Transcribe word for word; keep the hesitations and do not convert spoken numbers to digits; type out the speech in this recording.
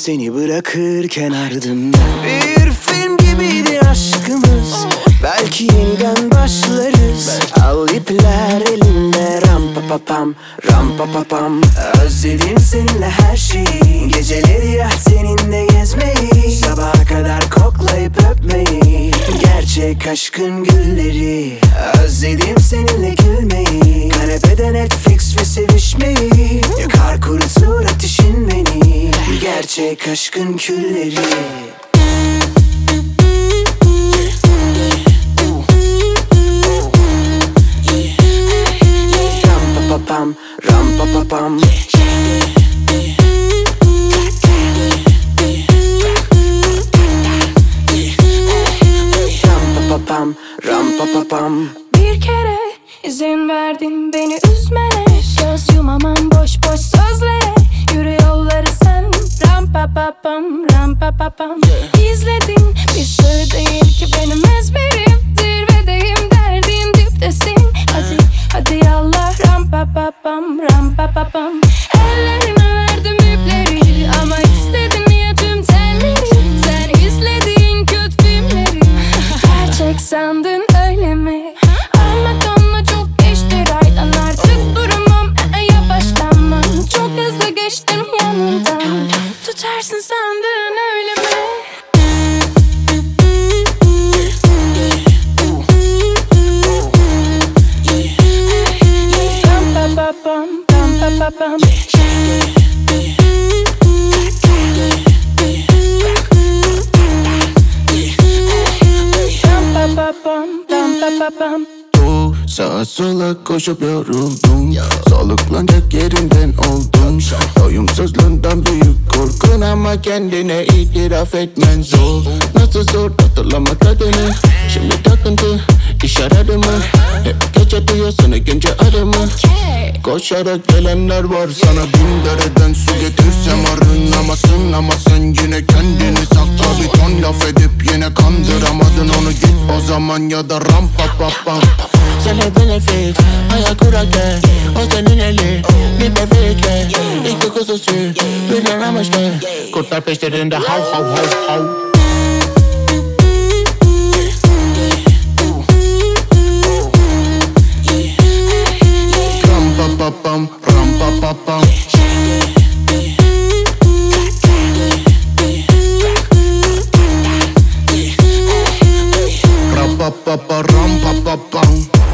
seni bırakırken ardımdan. Bir film gibiydi aşkımız, belki yeniden başlarız. Al ipler elimde, ram pa pa pam, ram pa pa pam. Özledim seninle her şeyi, geceleri ya seninle gezmeyi, sabaha kadar koklayıp öpmeyi, gerçek aşkın gülleri. Özledim seninle gülmeyi, kanepede Netflix ve sevişmeyi, yakar kurutur ateşin beni, gerçek aşkın külleri. Pam, ram pa pa pam. Ram pa pa pam, ram pa pa pam. Bir kere izin verdin beni üzmene, göz yumamam boş boş sözlere. Yürü yolları sen, ram pa pa pam, ram pa pa pam. İzledin bir sır değil ki benim ezberim, zirvedeyim derdin diptesin. Hadi hadi yallah, ram pa pa pam, ram pa pa pam. Ellerine verdim ipleri ama istedin ya tüm telleri. Sen izlediğin kötü filmleri gerçek sandın öyle mi? Ama donla çok geçti raydan, artık duramam, e, e, yavaşlanmam. Çok hızlı geçtim yanından, tutarsın sandın öyle mi? Ram pa pa pam, ram pa pa pam. Ram pa pa pam, ram pa pa pam. Sağa sola koşup yoruldum, soluklanacak yerinden oldum. Doyumsuzluğundan büyük korkun ama kendine itiraf etmen zor. Nasıl zor hatırlamak adını, şimdi takıntı iş aradı mı? Hep gece duyuyorsun gence adımı. Koşarak gelenler var sana, bin dereden su getirsem arınamasın. Ama sen yine kendini sakla, bir ton laf edip yine kandıramadın onu. Git o zaman ya da ram pa pa pam. Sen hep benefit, ayak kurarken o senin eli, bir bebekle İki kuzusu, bir aramıştı, kurtlar peşlerinde hav hav hav hav. Ram pa pa pam, ram pa pa pam. Ram pa pa pa, ram pa pa pam.